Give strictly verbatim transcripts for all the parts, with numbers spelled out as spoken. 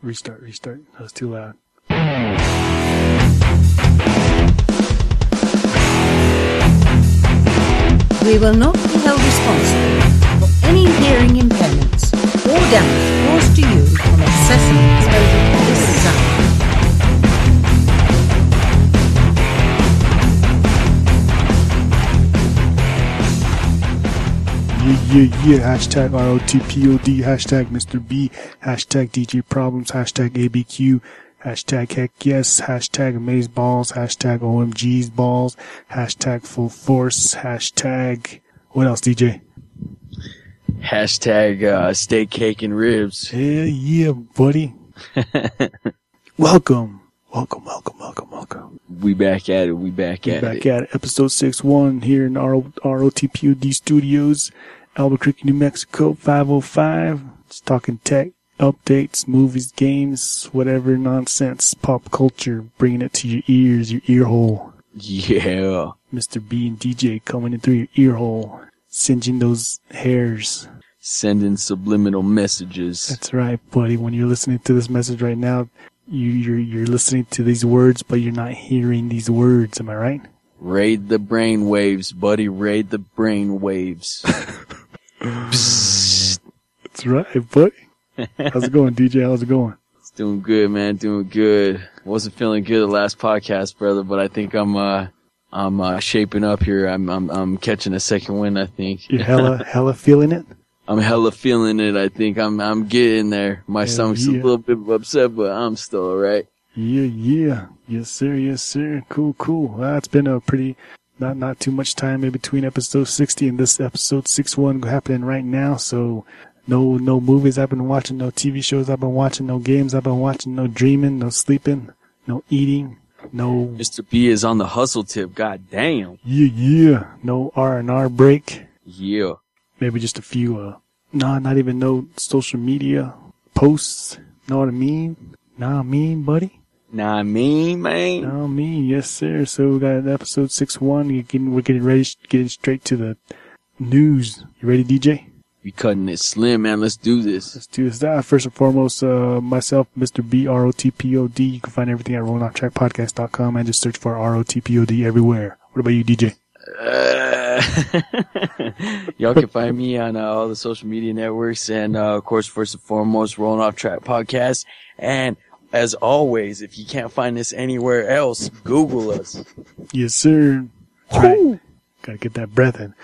Restart, restart. That was too loud. We will not be held responsible for any hearing impairments or damage caused to you from excessive exposure to this sound. Yeah, yeah, yeah. Hashtag R O T P O D. Hashtag Mister B. Hashtag D J Problems. Hashtag A B Q. Hashtag Heck Yes. Hashtag Amazeballs. Hashtag O M G's Balls. Hashtag Full Force. Hashtag... What else, D J? Hashtag uh, Steak, Cake, and Ribs. Hell yeah, buddy. Welcome. Welcome, welcome, welcome, welcome. We back at it. We back We at back it. at it. Episode six one here in R O T P O D Studios, Albuquerque, New Mexico, five oh five. Just talking tech, updates, movies, games, whatever nonsense, pop culture, bringing it to your ears, your ear hole. Yeah. Mister B and D J coming in through your ear hole, singeing those hairs. Sending subliminal messages. That's right, buddy. When you're listening to this message right now, you, you're you're listening to these words, but you're not hearing these words. Am I right? Raid the brain waves, buddy. Raid the brain waves. Psst. That's right, buddy. How's it going, D J? How's it going? It's doing good, man. Doing good. Wasn't feeling good the last podcast, brother, but I think I'm uh I'm uh, shaping up here. I'm I'm I'm catching a second wind. I think. You're hella hella feeling it. I'm hella feeling it. I think I'm I'm getting there. My Hell stomach's yeah. a little bit upset, but I'm still alright. Yeah, yeah, yes sir, yes sir. Cool, cool. Well, it's been a pretty not not too much time in between episode sixty and this episode six one happening right now. So no no movies I've been watching, no T V shows I've been watching, no games I've been watching, no dreaming, no sleeping, no eating, no. Mister B is on the hustle tip. God damn. Yeah, yeah. No R and R break. Yeah. Maybe just a few, uh, nah, not even no social media posts. Know what I mean? Nah, I mean, buddy. Nah, I mean, man. Nah, I mean, yes, sir. So we got episode six one. You getting, we're getting ready, getting straight to the news. You ready, D J? We cutting it slim, man. Let's do this. Let's do this. Uh, first and foremost, uh, myself, Mister B, R O T P O D. You can find everything at rolling off track podcast dot com and just search for R O T P O D everywhere. What about you, D J? Uh, y'all can find me on uh, all the social media networks, and uh, of course, first and foremost, Rolling Off Track Podcast. And as always, if you can't find us anywhere else, Google us. Yes, sir. That's right. Gotta get that breath in.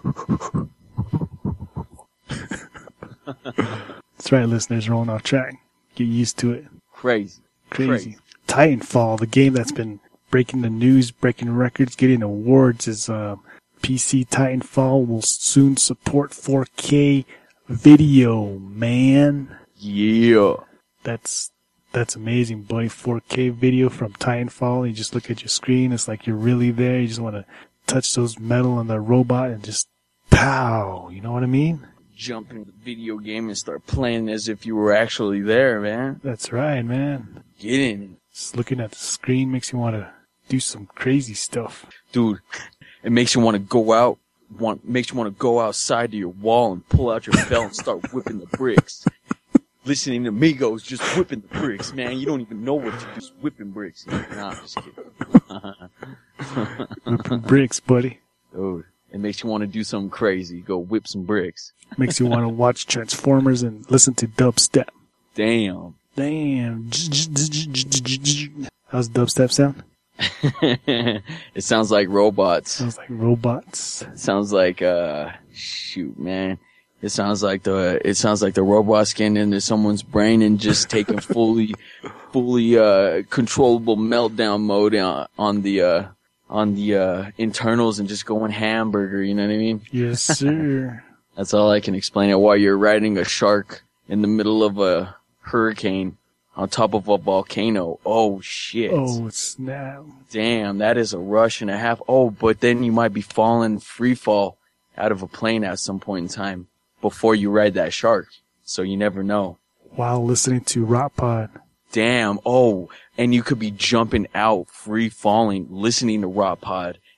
That's right, listeners. Rolling off track. Get used to it. Crazy, Crazy. crazy. Titanfall, the game that's been breaking the news, breaking records, getting awards, is uh, P C Titanfall will soon support four K video, man. Yeah. That's that's amazing, buddy. four K video from Titanfall. You just look at your screen. It's like you're really there. You just want to touch those metal on the robot and just pow. You know what I mean? Jump into the video game and start playing as if you were actually there, man. That's right, man. Get in it. Just looking at the screen makes you want to do some crazy stuff. Dude, it makes you want to go out, want makes you want to go outside to your wall and pull out your belt and start whipping the bricks. Listening to Migos just whipping the bricks, man. You don't even know what to do, just whipping bricks. Nah, I'm just kidding. Whipping bricks, buddy. Dude, it makes you want to do something crazy. Go whip some bricks. Makes you want to watch Transformers and listen to dubstep. Damn. Damn. How's dubstep sound? It sounds like robots. Sounds like robots. It sounds like, uh, shoot, man. It sounds like the, it sounds like the robots getting into someone's brain and just taking fully, fully, uh, controllable meltdown mode on, on the, uh, on the, uh, internals and just going hamburger, you know what I mean? Yes, sir. That's all I can explain it. While you're riding a shark in the middle of a hurricane on top of a volcano. Oh, shit. Oh, snap. Damn, that is a rush and a half. Oh, but then you might be falling free fall out of a plane at some point in time before you ride that shark. So you never know. While listening to Rock Pod. Damn. Oh, and you could be jumping out free falling, listening to Rock Pod,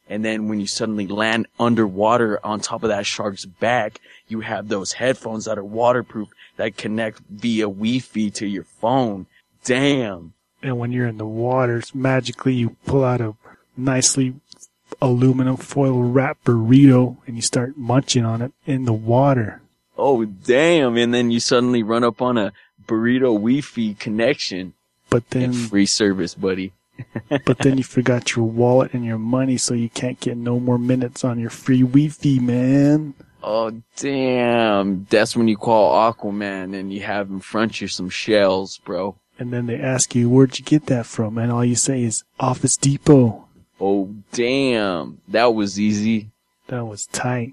And then when you suddenly land underwater on top of that shark's back, you have those headphones that are waterproof that connect via Wi-Fi to your phone. Damn. And when you're in the water, magically you pull out a nicely aluminum foil wrapped burrito and you start munching on it in the water. Oh, damn. And then you suddenly run up on a burrito Wi-Fi connection. But then, and free service, buddy. But then you forgot your wallet and your money, so you can't get no more minutes on your free Wi-Fi, man. Oh, damn. That's when you call Aquaman and you have him front you some shells, bro. And then they ask you, where'd you get that from? And all you say is, Office Depot. Oh, damn. That was easy. That was tight.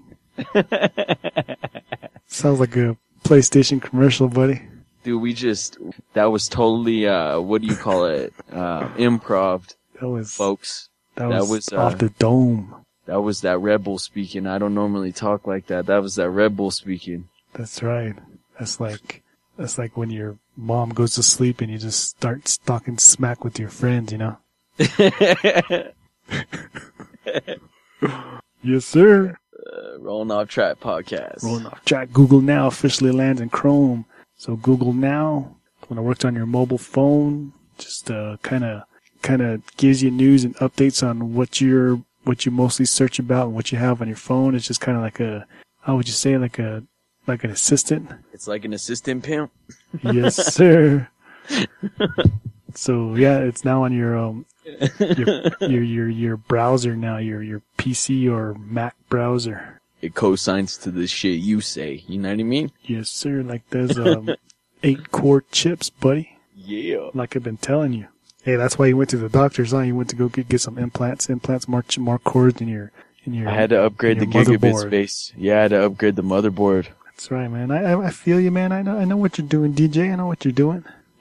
Sounds like a PlayStation commercial, buddy. Dude, we just, that was totally, uh, what do you call it? Uh, improv. That was, folks. That was, that was uh, off the dome. That was that Red Bull speaking. I don't normally talk like that. That was that Red Bull speaking. That's right. That's like, that's like when your mom goes to sleep and you just start talking smack with your friends, you know? Yes, sir. Uh, Rolling Off Track podcast. Rolling Off Track. Google Now officially lands in Chrome. So Google Now, when it works on your mobile phone, just uh, kind of kind of gives you news and updates on what you're what you mostly search about and what you have on your phone. It's just kind of like a, how would you say, like a like an assistant. It's like an assistant pimp. Yes, sir. So yeah, it's now on your um your your your, your browser now, your your P C or Mac browser. It co-signs to the shit you say. You know what I mean? Yes, sir. Like those um, eight core chips, buddy. Yeah. Like I've been telling you. Hey, that's why you went to the doctor's, huh? You went to go get, get some implants, implants, more more cores in your in your. I had to upgrade the gigabit space. Yeah, I had to upgrade the motherboard. That's right, man. I I feel you, man. I know I know what you're doing, D J. I know what you're doing.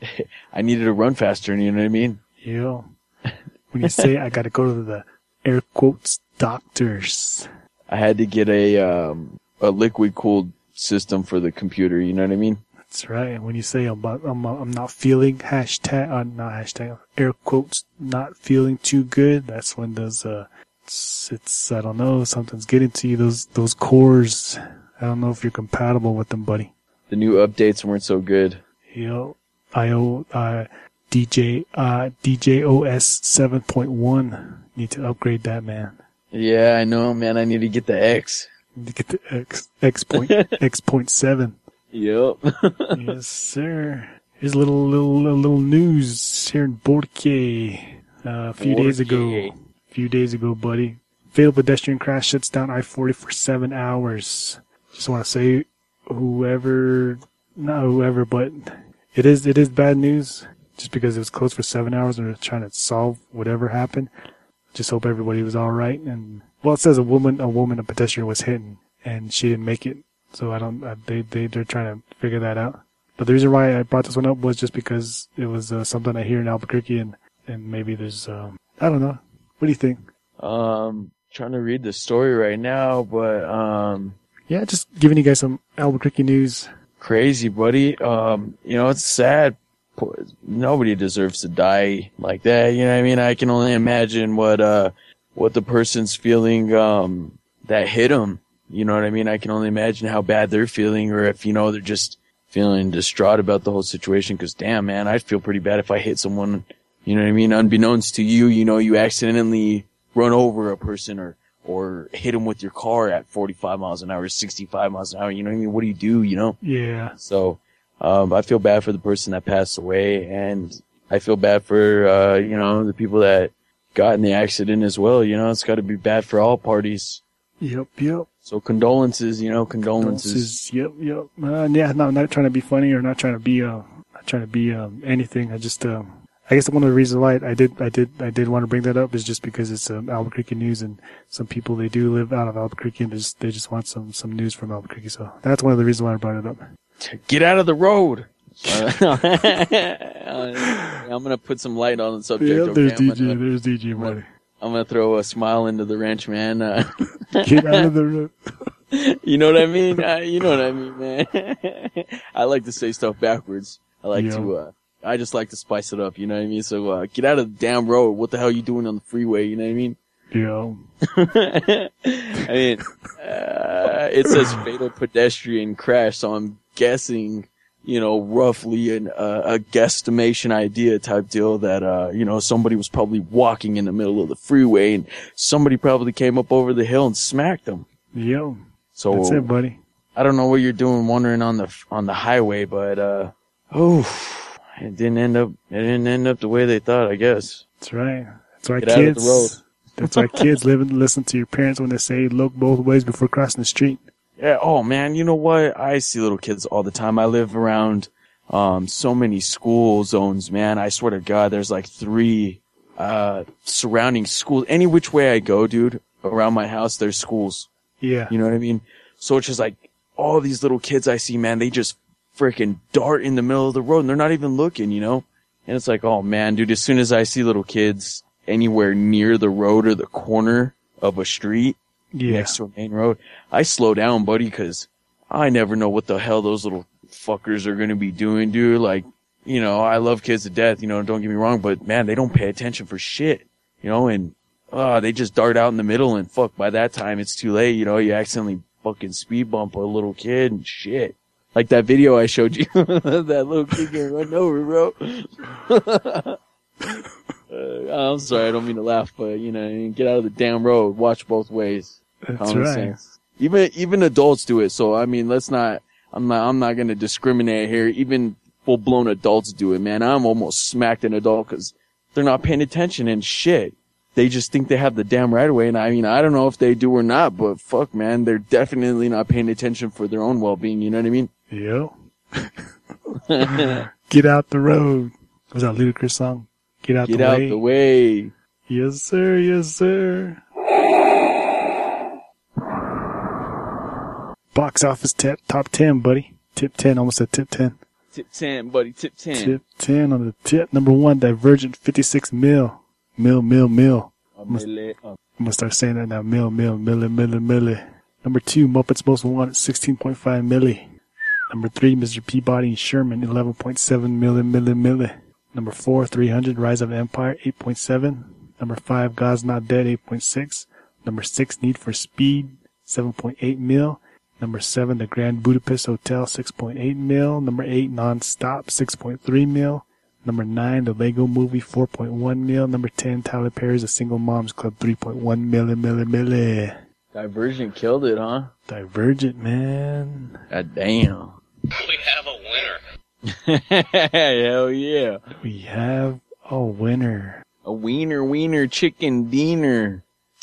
I needed to run faster. You know what I mean? Yeah. When you say I got to go to the air quotes doctors. I had to get a um, a liquid cooled system for the computer. You know what I mean? That's right. When you say I'm I'm, I'm not feeling hashtag uh, not hashtag air quotes not feeling too good, that's when those uh it's, it's I don't know, something's getting to you. Those those cores. I don't know if you're compatible with them, buddy. The new updates weren't so good. Yo, I O uh D J uh D J O S seven point one. Need to upgrade that, man. Yeah, I know, man. I need to get the X. Need to get the X X point X point seven. Yep. Yes, sir. Here's a little little little news here in Borque. Uh, a few Borque. days ago, a few days ago, buddy. Fatal pedestrian crash shuts down I forty for seven hours. Just want to say, whoever, not whoever, but it is it is bad news. Just because it was closed for seven hours and they're trying to solve whatever happened. Just hope everybody was all right. And well, it says a woman, a woman, a pedestrian was hit and, and she didn't make it. So I don't. Uh, they they they're trying to figure that out. But the reason why I brought this one up was just because it was uh, something I hear in Albuquerque, and and maybe there's um I don't know. What do you think? Um, trying to read the story right now, but um, yeah, just giving you guys some Albuquerque news. Crazy, buddy. Um, you know, it's sad. Nobody deserves to die like that. You know what I mean? I can only imagine what uh what the person's feeling um that hit them. You know what I mean? I can only imagine how bad they're feeling, or if, you know, they're just feeling distraught about the whole situation. Cause damn, man, I'd feel pretty bad if I hit someone, you know what I mean? Unbeknownst to you, you know, you accidentally run over a person or, or hit them with your car at forty-five miles an hour, sixty-five miles an hour. You know what I mean? What do you do, you know? Yeah. So, um, I feel bad for the person that passed away, and I feel bad for, uh, you know, the people that got in the accident as well. You know, it's gotta be bad for all parties. Yep, yep. So condolences, you know, condolences. condolences. Yep, yep. Uh, yeah, no, not trying to be funny or not trying to be, uh, not trying to be, um, anything. I just, um, I guess one of the reasons why I did, I did, I did want to bring that up is just because it's, um, Albuquerque news, and some people, they do live out of Albuquerque, and they just, they just want some, some news from Albuquerque. So that's one of the reasons why I brought it up. Get out of the road. uh, I'm gonna put some light on the subject. Yeah, there's okay? D J, gonna, there's D J, buddy. I'm gonna throw a smile into the ranch, man. Uh, Get out of the road. You know what I mean? Uh, you know what I mean, man. I like to say stuff backwards. I like yeah. to, uh, I just like to spice it up, you know what I mean? So, uh, get out of the damn road. What the hell are you doing on the freeway? You know what I mean? Yeah. I mean, uh, it says fatal pedestrian crash, so I'm guessing, you know, roughly an, uh, a guesstimation idea type deal that, uh, you know, somebody was probably walking in the middle of the freeway and somebody probably came up over the hill and smacked them. Yeah. So That's it, buddy. I don't know what you're doing wandering on the, on the highway, but, uh, oh, it didn't end up, it didn't end up the way they thought, I guess. That's right. That's why Get out of kids. the road. That's why kids live and listen to your parents when they say look both ways before crossing the street. Yeah. Oh man, you know what? I see little kids all the time. I live around um so many school zones, man. I swear to God, there's like three uh surrounding schools. Any which way I go, dude, around my house, there's schools. Yeah. You know what I mean? So it's just like all these little kids I see, man. They just freaking dart in the middle of the road, and they're not even looking, you know. And it's like, oh man, dude. As soon as I see little kids anywhere near the road or the corner of a street Yeah. next to a main road, I slow down, buddy, because I never know what the hell those little fuckers are going to be doing, dude. Like, you know, I love kids to death, you know, don't get me wrong, but man, they don't pay attention for shit, you know, and uh, they just dart out in the middle, and fuck, by that time it's too late, you know, you accidentally fucking speed bump a little kid and shit. Like that video I showed you, that little kid getting run over, bro. Uh, I'm sorry, I don't mean to laugh, but you know, get out of the damn road. Watch both ways. That's Common right. sense. Even even adults do it. So I mean, let's not. I'm not. I'm not going to discriminate here. Even full blown adults do it, man. I'm almost smacked an adult because they're not paying attention and shit. They just think they have the damn right away, and I mean, I don't know if they do or not, but fuck, man, they're definitely not paying attention for their own well being. You know what I mean? Yep. Get out the road. Was that a Ludacris song? Get out Get the out way. the way. Yes, sir. Yes, sir. Box office tip, top ten, buddy. Tip ten, almost at tip ten. Tip ten, buddy. Tip ten. Tip ten on the tip. Number one, Divergent, fifty-six mil. Mil, mil, mil. I'm gonna, I'm gonna start saying that now. Mil, mil, milli, milli, milli. Number two, Muppets Most Wanted, sixteen point five milli. Number three, Mister Peabody and Sherman, eleven point seven milli, milli, milli. Number four, three hundred, Rise of the Empire, eight point seven. Number five, God's Not Dead, eight point six. Number six, Need for Speed, seven point eight mil. Number seven, The Grand Budapest Hotel, six point eight mil. Number eight, Non-Stop, six point three mil. Number nine, The Lego Movie, four point one mil. Number ten, Tyler Perry's A Single Mom's Club, three point one milli, milli, milli. Divergent killed it, huh? Divergent, man. God damn. We have a winner. Hell yeah. We have a winner. A wiener, wiener, chicken diener.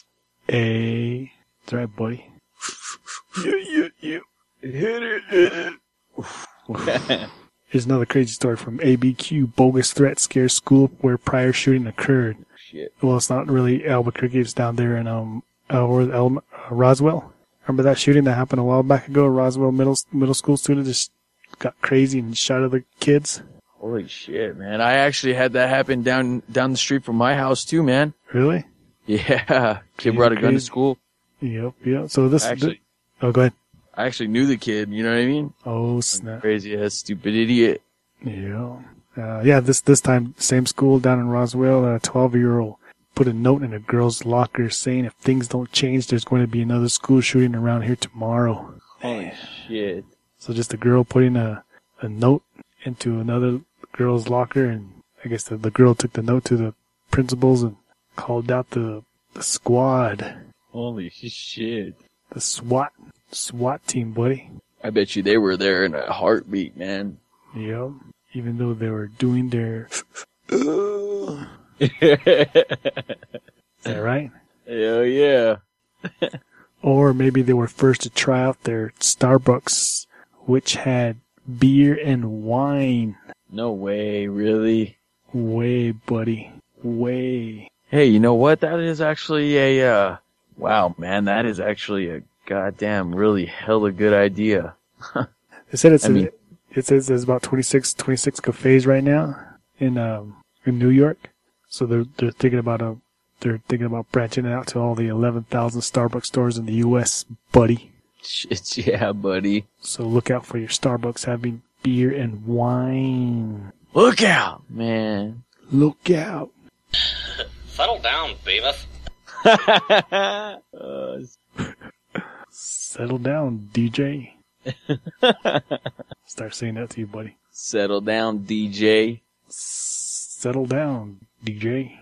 A. That's right, buddy. Yeah, yeah, yeah. Hit it, hit it. Here's another crazy story from A B Q. Bogus threat scares school where prior shooting occurred. Shit. Well, it's not really Albuquerque. It's down there in um, uh, or El- uh, Roswell. Remember that shooting that happened a while back ago? A Roswell middle middle school student just got crazy and shot other kids. Holy shit, man. I actually had that happen down down the street from my house too, man. Really? Yeah. Kid brought a gun to school. Yep, yep. So this Actually, th- oh, go ahead. I actually knew the kid, you know what I mean? Oh, snap. Crazy ass stupid idiot. Yeah. Uh, yeah, this this time, same school down in Roswell, a twelve-year-old put a note in a girl's locker saying if things don't change, there's going to be another school shooting around here tomorrow. Holy shit. So just a girl putting a, a note into another girl's locker, and I guess the, the girl took the note to the principals and called out the, the squad. Holy shit. The SWAT. SWAT team, buddy. I bet you they were there in a heartbeat, man. Yep. Even though they were doing their... Is that right? Hell yeah. Or maybe they were first to try out their Starbucks, which had beer and wine. No way, really? Way, buddy. Way. Hey, you know what? That is actually a, uh, wow, man, that is actually a goddamn really hella good idea. They said it's I mean, it says there's about twenty-six, twenty-six cafes right now in um in New York. So they're they're thinking about a they're thinking about branching it out to all the eleven thousand Starbucks stores in the U S, buddy. shit, yeah, buddy. So look out for your Starbucks having beer and wine. Look out, man. Look out. Settle down, Beavis. uh, Settle down, D J. Start saying that to you, buddy. settle down, D J. Settle down, D J.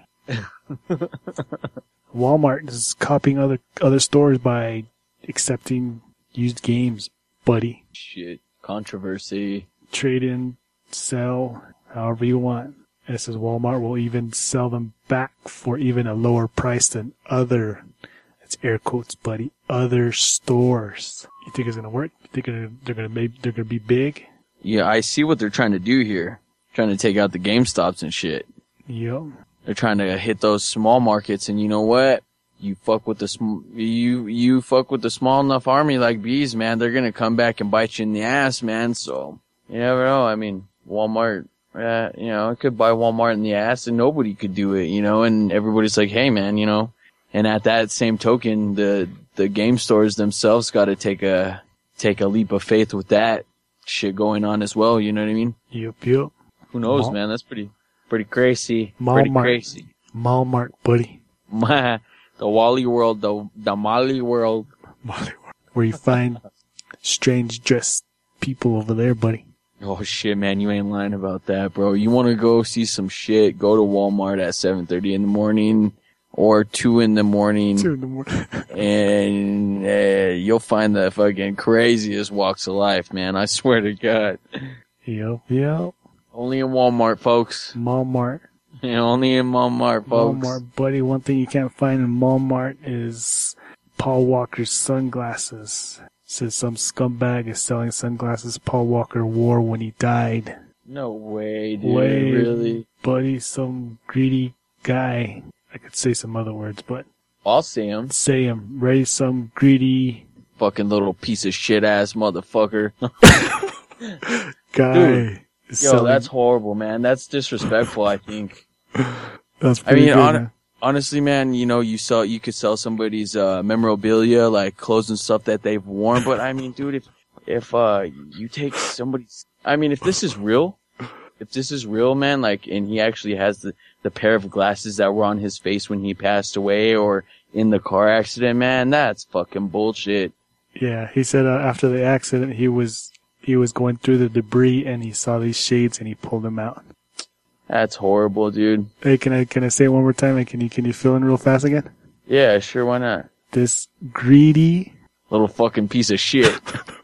Walmart is copying other other stores by accepting used games, buddy. Shit. Controversy. Trade in, sell, however you want. And it says Walmart will even sell them back for even a lower price than other, it's air quotes, buddy, other stores. You think it's gonna work? You think they're, they're gonna make, they're gonna be big? Yeah, I see what they're trying to do here. Trying to take out the GameStops and shit. Yep. They're trying to hit those small markets, and you know what? You fuck with the sm- you you fuck with the small enough army like bees, man. They're gonna come back and bite you in the ass, man. So you never know. I mean, Walmart, uh, you know, it could buy Walmart in the ass, and nobody could do it, you know. And everybody's like, hey, man, you know. And at that same token, the the game stores themselves got to take a take a leap of faith with that shit going on as well. You know what I mean? Yep. Yep. Who knows, Mal- man? That's pretty pretty crazy. Walmart. Pretty crazy. Walmart, buddy. The Wally world, the the Molly world. Where you find strange dressed people over there, buddy. Oh shit, man, you ain't lying about that, bro. You want to go see some shit? Go to Walmart at seven thirty in the morning or two in the morning, Two in the morning. and uh, you'll find the fucking craziest walks of life, man. I swear to God. Yep. Yep. Only in Walmart, folks. Walmart. Yeah, only in Walmart, folks. Walmart, buddy. One thing you can't find in Walmart is Paul Walker's sunglasses. Says some scumbag is selling sunglasses Paul Walker wore when he died. No way, dude. Way, Really? buddy, some greedy guy. I could say some other words, but I'll see him. say him. Ray, some greedy Fucking little piece of shit ass motherfucker. guy. Dude, is Yo, selling- that's horrible, man. That's disrespectful, I think. that's I pretty mean, good, hon- man. honestly, man, you know, you sell, you could sell somebody's, uh, memorabilia, like clothes and stuff that they've worn. But I mean, dude, if, if, uh, you take somebody's, I mean, if this is real, if this is real, man, like, and he actually has the, the pair of glasses that were on his face when he passed away or in the car accident, man, that's fucking bullshit. Yeah, he said uh, after the accident, he was he was going through the debris and he saw these shades and he pulled them out. That's horrible, dude. Hey, can I can I say it one more time? And can you can you fill in real fast again? Yeah, sure, why not? This greedy Little fucking piece of shit.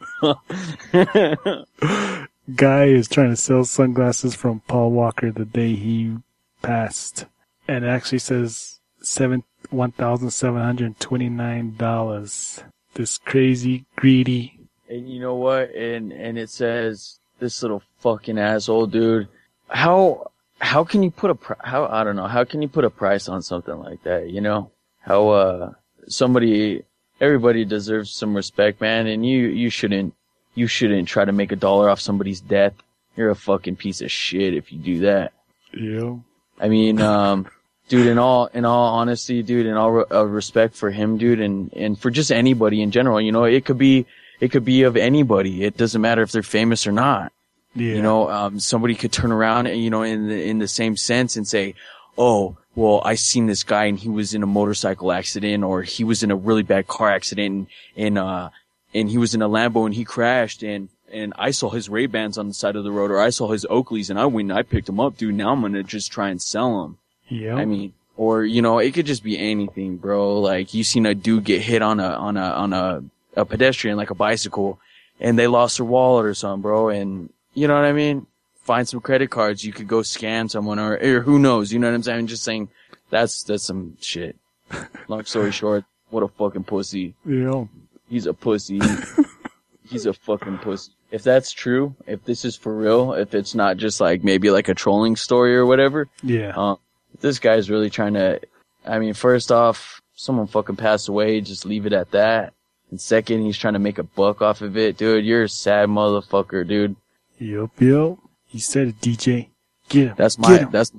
guy is trying to sell sunglasses from Paul Walker the day he passed, and it actually says seven one thousand seven hundred twenty nine dollars. This crazy greedy. And you know what? And and it says this little fucking asshole, dude. How how can you put a pri- how I don't know how can you put a price on something like that? You know how uh somebody everybody deserves some respect, man. And you you shouldn't you shouldn't try to make a dollar off somebody's death. You're a fucking piece of shit if you do that. Yeah. I mean, um, dude, in all, in all honesty, dude, in all re- uh, respect for him, dude, and, and for just anybody in general, you know, it could be, it could be of anybody. It doesn't matter if they're famous or not. Yeah. You know, um, somebody could turn around, you know, in the, in the same sense and say, oh, well, I seen this guy and he was in a motorcycle accident or he was in a really bad car accident and, and uh, and he was in a Lambo and he crashed and, and I saw his Ray-Bans on the side of the road or I saw his Oakleys and I went and I picked them up, dude. Now I'm going to just try and sell them. Yeah. I mean, or, you know, it could just be anything, bro. Like, you seen a dude get hit on a, on a, on a, a pedestrian, like a bicycle, and they lost their wallet or something, bro. And, you know what I mean? Find some credit cards. You could go scam someone or, or who knows? You know what I'm saying? I'm just saying, that's, that's some shit. Long story short, what a fucking pussy. Yeah. He's a pussy. He's a fucking pussy. If that's true, if this is for real, if it's not just like maybe like a trolling story or whatever, Yeah. uh, this guy's really trying to, I mean, first off, someone fucking passed away, just leave it at that. And second, he's trying to make a buck off of it. Dude, you're a sad motherfucker, dude. Yup, yup. He said it, D J. Get him. That's Get my, him. that's,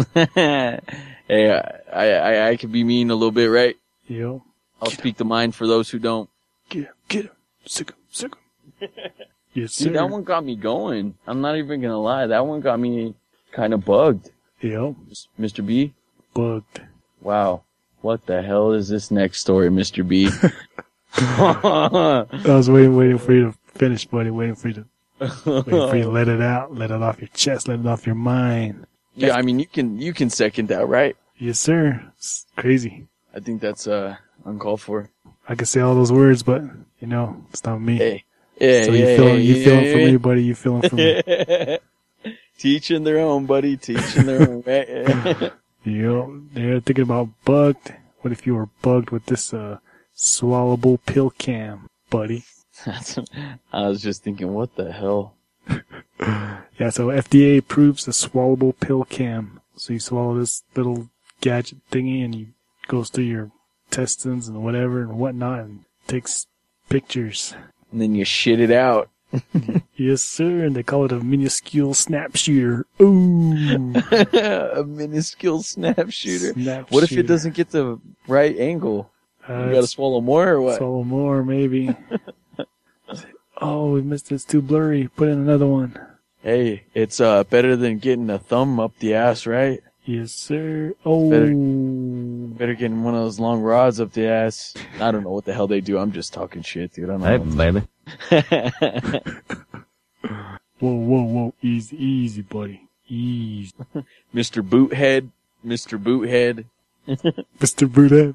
hey, I, I, I can be mean a little bit, right? Yup. I'll speak the mind for those who don't. Get him. Get him. Sick him. Sick him. Yes, sir. Dude, that one got me going. I'm not even gonna lie. That one got me kind of bugged. Yup. Mister B? Bugged. Wow. What the hell is this next story, Mister B? I was waiting, waiting for you to finish, buddy. Waiting for you to, waiting for you to let it out, let it off your chest, let it off your mind. Yeah, I mean, you can you can second that, right? Yes, sir. It's crazy. I think that's uh uncalled for. I can say all those words, but you know, it's not me. Hey, yeah, so yeah, you feeling, yeah, you yeah, feeling yeah, for yeah. me, buddy? You feeling for me? Teaching their own, buddy. Teaching their own. Right? You know, they're thinking about bugged. What if you were bugged with this uh swallowable pill cam, buddy? That's, I was just thinking, what the hell? Yeah, so F D A approves the swallowable pill cam. So you swallow this little gadget thingy and you goes through your intestines and whatever and whatnot and takes pictures. And then you shit it out. Yes, sir. And they call it a minuscule snap shooter. Ooh. A minuscule snap shooter. Snap What if shooter. it doesn't get the right angle? Uh, You gotta swallow more or what? swallow more, maybe. Oh, we missed it. It's too blurry. Put in another one. Hey, it's uh better than getting a thumb up the ass, right? Yes, sir. Oh. Better- Better getting one of those long rods up the ass. I don't know what the hell they do. I'm just talking shit, dude. I don't know. baby. Whoa, whoa, whoa. Easy, easy, buddy. Easy. Mister Boothead. Mister Boothead. Mister Boothead.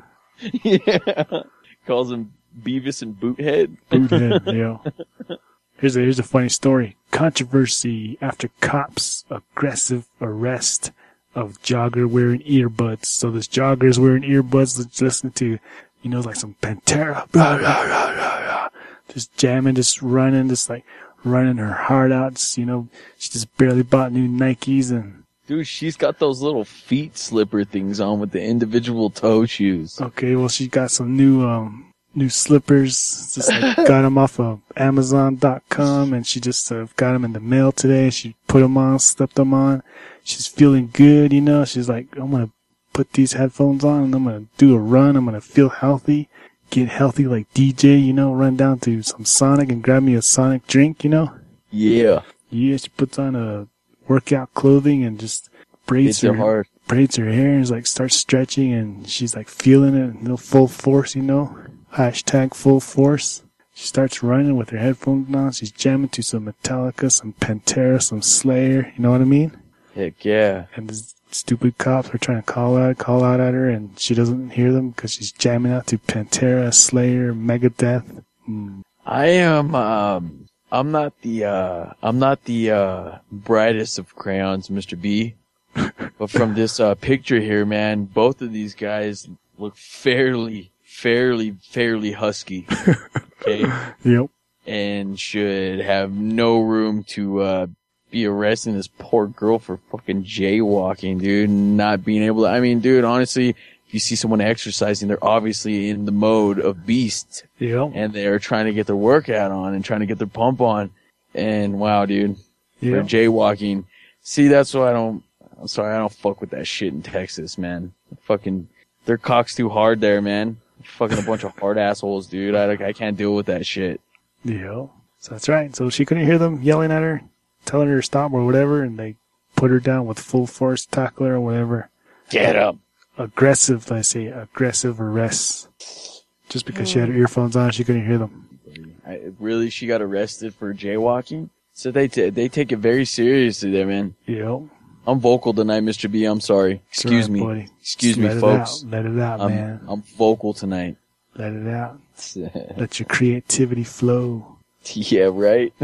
Yeah. Calls him Beavis and Boothead. Boothead, yeah. Here's a, here's a funny story. Controversy after cops aggressive arrest of jogger wearing earbuds. So this jogger is wearing earbuds, listening to, you know, like some Pantera, blah, blah, blah, blah, blah. Just jamming, just running, just like running her heart out. Just, you know, she just barely bought new Nikes and, Dude, she's got those little feet slipper things on with the individual toe shoes. okay, well, she got some new, um, new slippers. Just like got them off of Amazon dot com and she just uh, got them in the mail today. She put them on, slept them on. She's feeling good, you know. She's like, I'm going to put these headphones on and I'm going to do a run. I'm going to feel healthy, get healthy like D J, you know, run down to some Sonic and grab me a Sonic drink, you know. Yeah. Yeah, she puts on a workout clothing and just braids Hits it her, hard. braids her hair and is like starts stretching and she's like feeling it, you know, full force, you know. Hashtag full force. She starts running with her headphones on. She's jamming to some Metallica, some Pantera, some Slayer, you know what I mean? Heck yeah. And the stupid cops are trying to call out, call out at her, and she doesn't hear them because she's jamming out to Pantera, Slayer, Megadeth. Mm. I am, um, I'm not the, uh, I'm not the, uh, brightest of crayons, Mister B. But from this, uh, picture here, man, both of these guys look fairly, fairly, fairly husky. Okay? Yep. And should have no room to, uh, be arresting this poor girl for fucking jaywalking, dude, and not being able to, I mean, dude, honestly, if you see someone exercising, they're obviously in the mode of beast. Yep. And they're trying to get their workout on and trying to get their pump on. And wow, dude, for Yep. jaywalking. See, that's why I don't, I'm sorry, I don't fuck with that shit in Texas, man. Fucking, their cock's too hard there, man. Fucking a bunch of hard assholes, dude. I, I can't deal with that shit. Yep. So that's right. So she couldn't hear them yelling at her, telling her to stop or whatever, and they put her down with full force, tackle her or whatever. Get up. Aggressive, I say, aggressive arrests. Just because she had her earphones on, she couldn't hear them. I, really, she got arrested for jaywalking? So they t- they take it very seriously there, man. Yep. I'm vocal tonight, Mister B. I'm sorry. Excuse That's me. right, buddy. Excuse Just me, let folks. It out. Let it out, I'm, man. I'm vocal tonight. Let it out. Let your creativity flow. Yeah, right?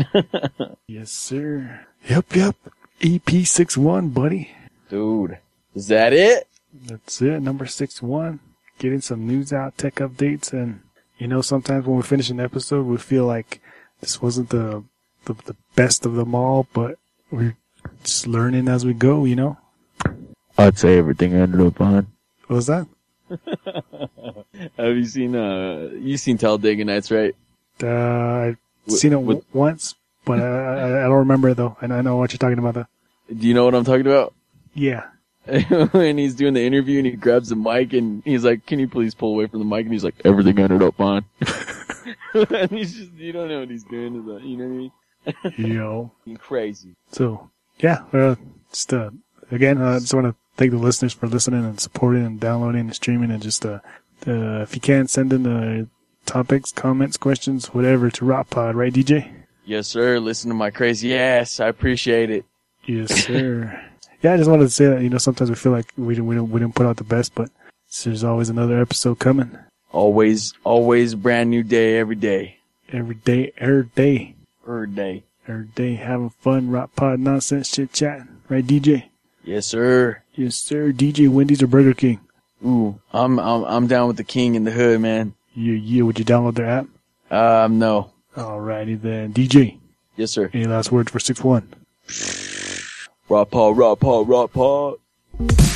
Yes, sir. Yep, yep. E P six one, buddy. Dude, is that it? That's it. Number six one. Getting some news out, tech updates, and you know, sometimes when we finish an episode, we feel like this wasn't the the, the best of them all, but we're just learning as we go, you know? I'd say everything ended up on. What was that? Have you seen, uh, you seen Talladega Nights, right? Uh, I've Wh- seen it what- w- once, but I, I, I don't remember it though, and I know what you're talking about though. Do you know what I'm talking about? Yeah. And he's doing the interview and he grabs the mic and he's like, can you please pull away from the mic? And he's like, everything ended up on. And he's just, you don't know what he's doing, is that, you know what I mean? Yo. Crazy. So, yeah, uh, just, uh, again, I uh, just want to thank the listeners for listening and supporting and downloading and streaming. And just, uh, uh if you can, send in the topics, comments, questions, whatever to Rock Pod, right, D J? Yes, sir. Listen to my crazy ass. I appreciate it. Yes, sir. Yeah, I just wanted to say that, you know, sometimes we feel like we didn't, we didn't, we didn't put out the best, but there's always another episode coming. Always, always brand new day every day. Every day, every day. Every day. Every day, having fun, Rock Pod nonsense, chit chatting. Right, D J? Yes, sir. Yes, sir. D J, Wendy's or Burger King? Ooh, I'm, I'm, I'm down with the king in the hood, man. Yeah, yeah. Would you download their app? Um, no. Alrighty then. D J. Yes, sir. Any last words for six one? Rock Pod, Rock Pod, Rock Pod.